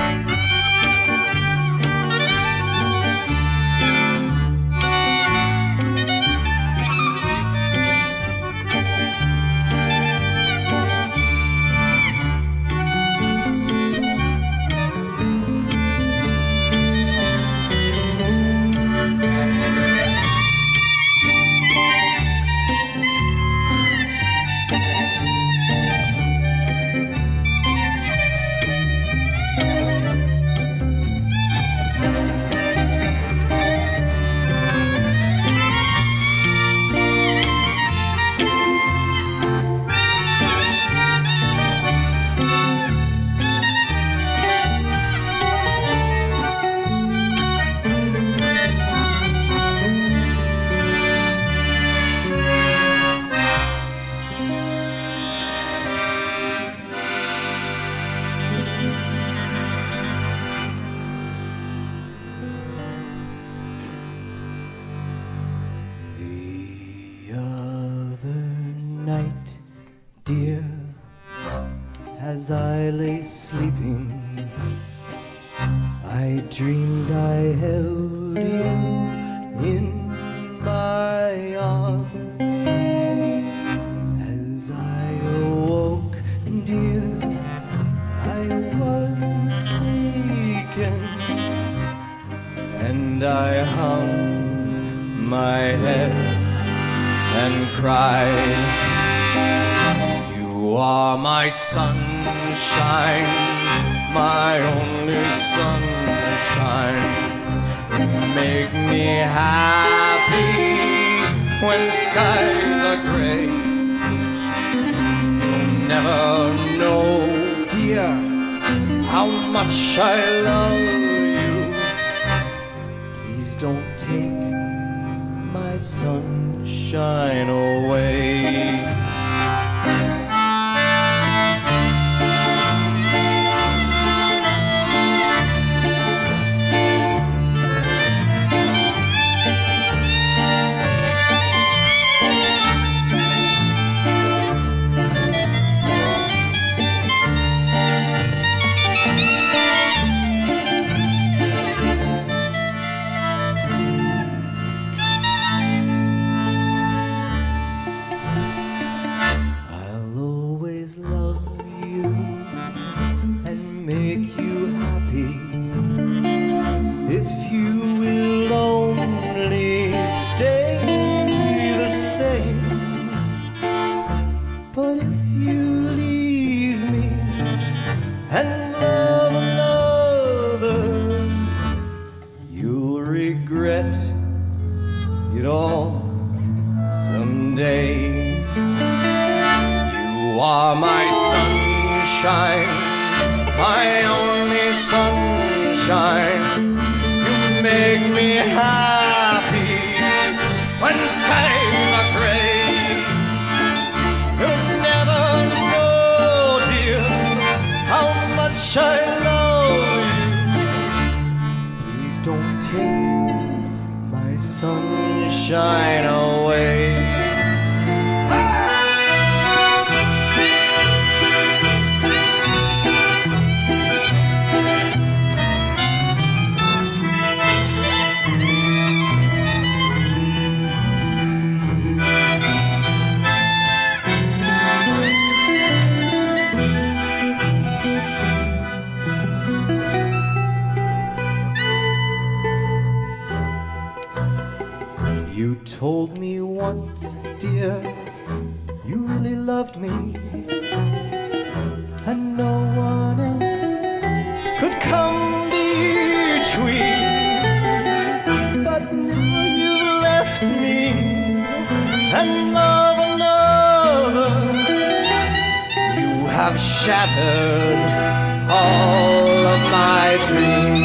Dear, as I lay sleeping, I dreamed I held you in my arms. As I awoke, dear, I was mistaken, and I hung my head and cried. You are my sunshine, my only sunshine. You make me happy when skies are gray. You'll never know, dear, how much I love you. Please don't take my sunshine away. But if you leave me and love another, you'll regret it all someday. You are my sunshine, my only sunshine. You make me happy when skies are gray. I love you. Please don't take my sunshine away. You told me once, dear, you really loved me, and no one else could come between. But now you've left me and love another. You have shattered all of my dreams.